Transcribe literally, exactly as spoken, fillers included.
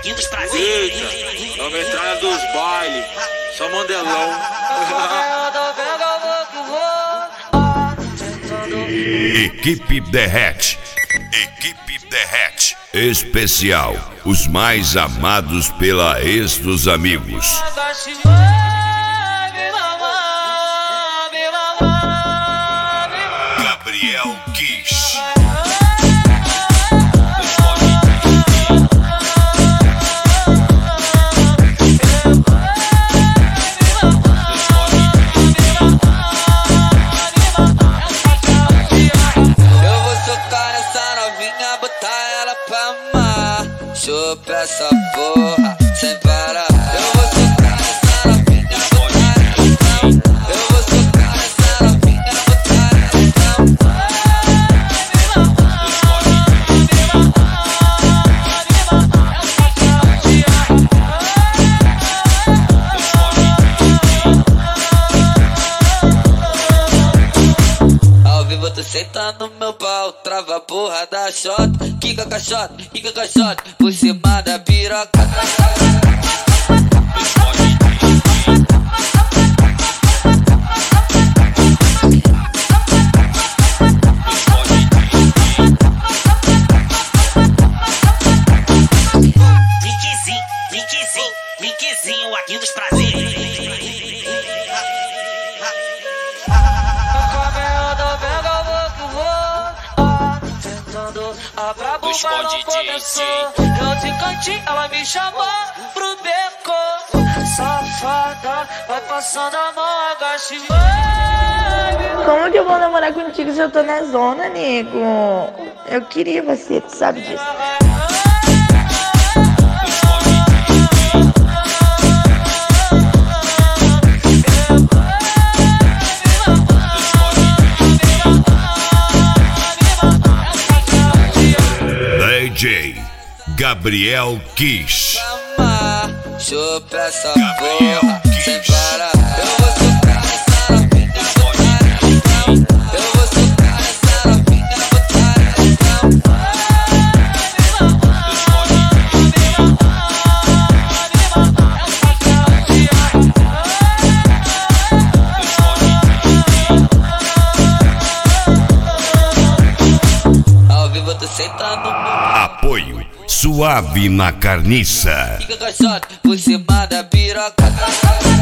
Aqui dos prazeres. Eita, é uma entrada dos bailes. Só mandelão. Equipe Derrete. Equipe Derrete. Especial. Os mais amados pela ex dos amigos. Gabriel Kiss. Chupa essa porra sem parar. Eu vou socar essa novinha, botar ela pra. Eu vou socar essa novinha, botar ela pra. Ao vivo tô sentando no meu pau, trava a porra da shot, quica caixota, quica caixota, por cima da piroca. Linkzinho, linkzinho, linkzinho aqui dos prazeres. A brabo vai não começou. Eu de cantinho, ela me chamou pro beco. Safada, vai passando a mão, agache. Como que eu vou namorar contigo se eu tô na zona, nego? Eu queria você, tu sabe disso. D J Gabriel Kiss. Chupa essa porra sem parar. Eu vou socar essa novinha, botar ela pra. Eu vou socar essa novinha, botar ela pra. Ao vivo eu tô sentando no Apoio Suave na Carniça. Fica caixota por cima da piroca.